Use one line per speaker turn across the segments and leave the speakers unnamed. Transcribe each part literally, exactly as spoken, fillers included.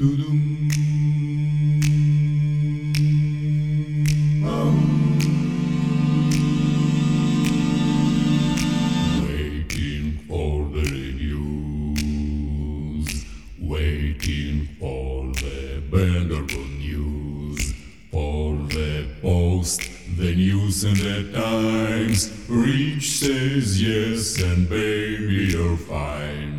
Waiting for the reviews, waiting for the better news, for the post, the news and the times. Rich says yes, and baby you're fine.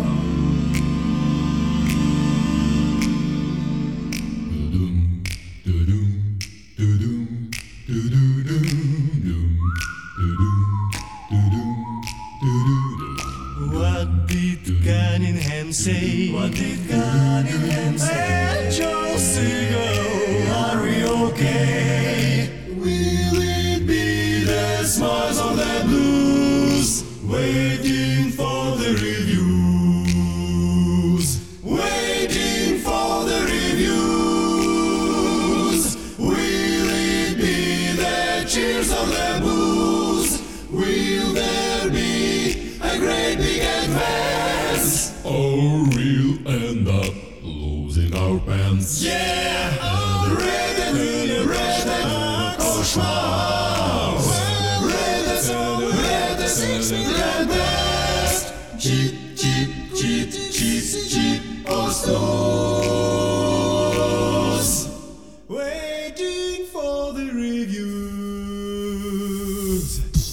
Doo-dum, doo-dum, doo-dum, doo-doo-dum, doo-dum, doo-dum, doo-doo-dum.
What did Cunningham say?
What did Cunningham say?
And Charles Seagull,
Are we okay?
will it be the smiles of the blues? Waiting for the reviews, waiting for the reviews. Will it be the cheers of the blues? Will there be a great big advance?
Or we'll end up losing our pants.
Yeah, oh, red and blue, red and oh, schmaus. Red and so, red and six, red best. Cheap, cheap, cheap, cheap, cheap, oh, snooze. Waiting for the reviews.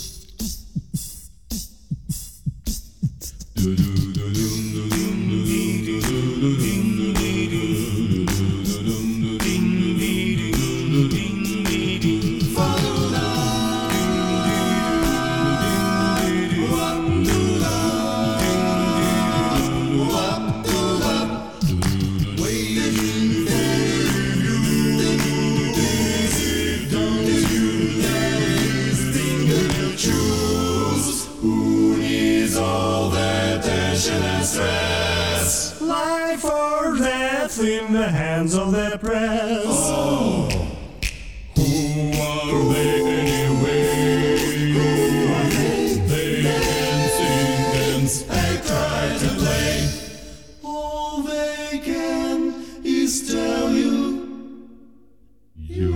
Who needs all the tension and stress? Life or death in the hands of the press.
Oh, who are they anyway?
Who are they?
They can sing, dance,
They try to play. All they can is tell you you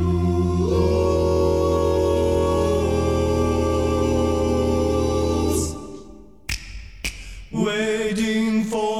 lose. Waiting for